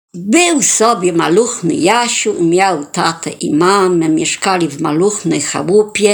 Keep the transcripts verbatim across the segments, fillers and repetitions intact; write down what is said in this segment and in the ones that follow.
Był sobie maluchny Jasiu, miał tatę i mamę, mieszkali w maluchnej chałupie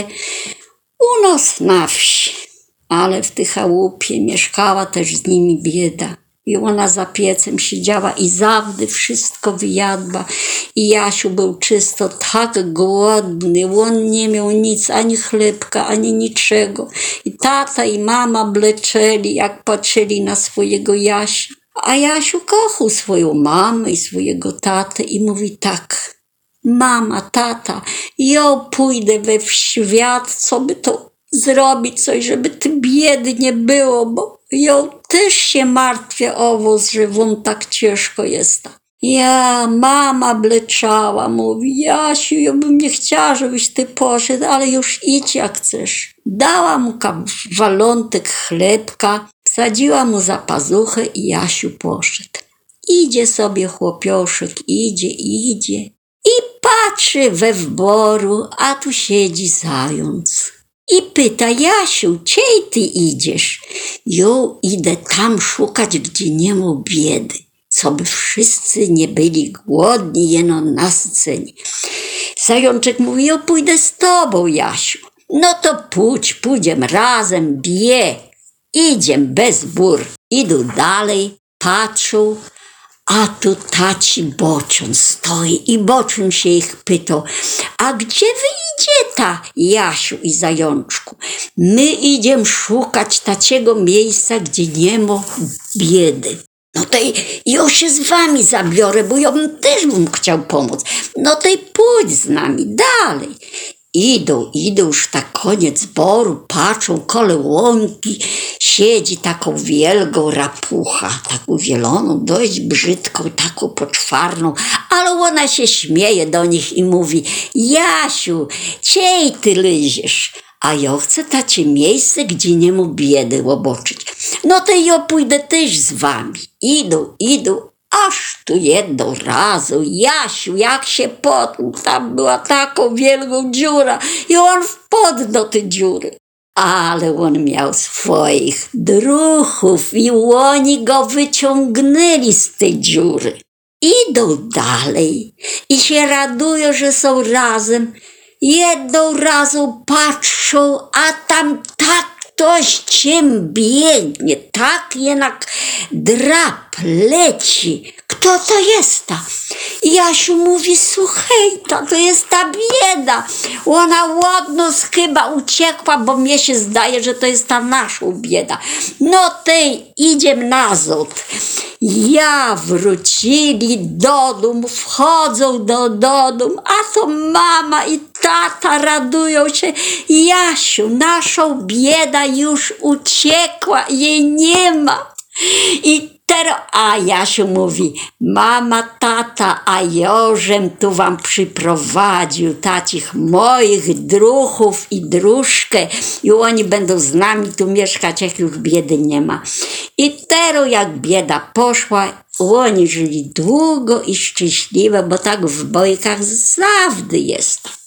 u nas na wsi. Ale w tej chałupie mieszkała też z nimi bieda. I ona za piecem siedziała i zawdy wszystko wyjadła. I Jasiu był czysto tak głodny, on nie miał nic, ani chlebka, ani niczego. I tata i mama bleczeli, jak patrzyli na swojego Jasia. A Jasiu kochał swoją mamę i swojego tatę i mówi tak: mama, tata, ja pójdę we świat, co by to zrobić, coś, żeby ty biedy nie było, bo ja też się martwię o was, że wam tak ciężko jest. Ja, mama bleczała, mówi: Jasiu, ja bym nie chciała, żebyś ty poszedł, ale już idź jak chcesz. Dała mu kawalątek chlebka, wsadziła mu za pazuchę i Jasiu poszedł. Idzie sobie chłopioszek, idzie, idzie i patrzy we wboru, a tu siedzi zając. I pyta: Jasiu, ciej ty idziesz? Jo, idę tam szukać, gdzie nie ma biedy, co by wszyscy nie byli głodni, jeno nasyceni. Zajączek mówi: ja pójdę z tobą, Jasiu. No to pójdź, pójdziemy razem, bie. Idziem bez bór. Idą dalej, patrzą, a tu taci Bocian stoi i Bocian się ich pytał: a gdzie wy idzie ta, Jasiu i Zajączku? My idziemy szukać takiego miejsca, gdzie nie ma biedy. No to ja się z wami zabiorę, bo ja bym też bym chciał pomóc. No to pójdź z nami dalej. Idą, idą już tak koniec zboru, patrzą, koło łąki siedzi taką wielką rapucha, taką zieloną, dość brzydką, taką poczwarną, ale ona się śmieje do nich i mówi: Jasiu, ciej ty lyziesz, a ja chcę tacie miejsce, gdzie nie ma biedy łoboczyć. No to ja pójdę też z wami. Idą, idą, aż tu jedną razu Jasiu, jak się potknął, tam była taką wielką dziura i on wpadł do tej dziury. Ale on miał swoich druchów i oni go wyciągnęli z tej dziury. Idą dalej i się radują, że są razem. Jedną razą patrzą, a tam tak ktoś ciem biegnie, tak jednak drap leci. Kto to jest ta? Jasiu mówi: słuchaj, to, to jest ta bieda. Ona ładno chyba uciekła, bo mnie się zdaje, że to jest ta nasza bieda. No tej, idziemy nazad. Ja wrócili do domu, wchodzą do, do domu, a to mama i tata radują się: Jasiu, nasza bieda już uciekła, jej nie ma. I teraz, a Jasiu mówi: mama, tata, a jożem tu wam przyprowadził tacich moich druchów i drużkę i oni będą z nami tu mieszkać, jak już biedy nie ma. I teraz jak bieda poszła, oni żyli długo i szczęśliwe, bo tak w bojkach zawdy jest.